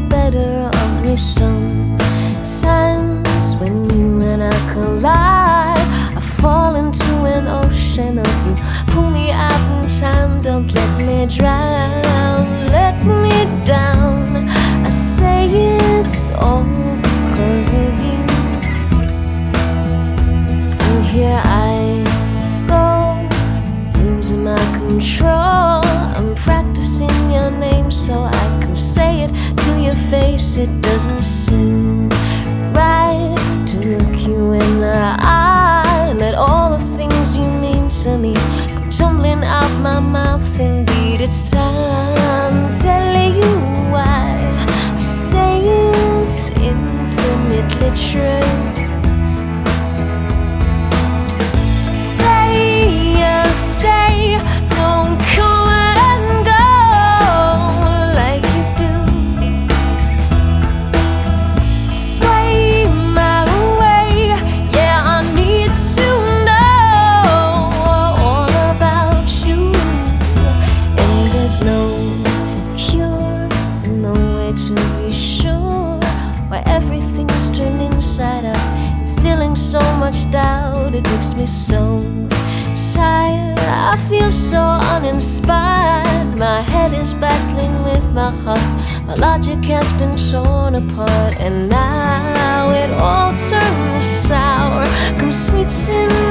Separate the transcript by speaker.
Speaker 1: better of me sometimes. When you and I collide, I fall into an ocean of you. Pull me out in time, don't let me drown. Let me down, I say it's all because of you. And here I go, losing my control. I'm practicing your name so I can say it to your face. It doesn't seem right to look you in the eye and let all the things you mean to me come tumbling out my mouth. Indeed, it's time telling you why I say it's infinitely true. Stay, don't come and go like you do. Sway my way, yeah, I need to know all about you. And there's no cure, no way to be sure why everything's turned inside out, instilling so much doubt. It makes me so tired, I feel so uninspired. My head is battling with my heart. My logic has been torn apart, and now it all turns sour. Come sweet